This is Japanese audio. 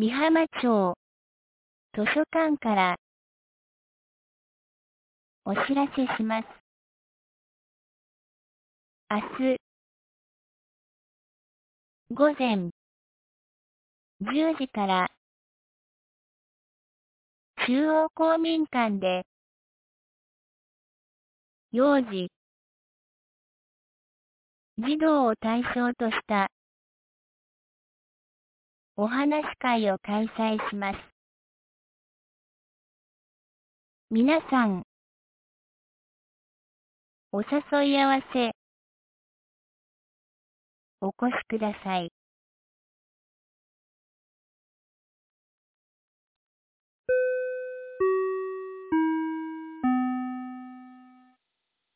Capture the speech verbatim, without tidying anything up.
美浜町図書館からお知らせします。明日午前じゅうじから中央公民館で幼児、児童を対象としたお話し会を開催します。皆さん、お誘い合わせお越しください。